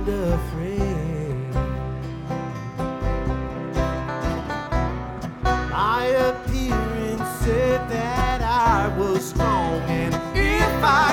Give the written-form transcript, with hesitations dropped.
afraid. My appearance said that I was strong, and if I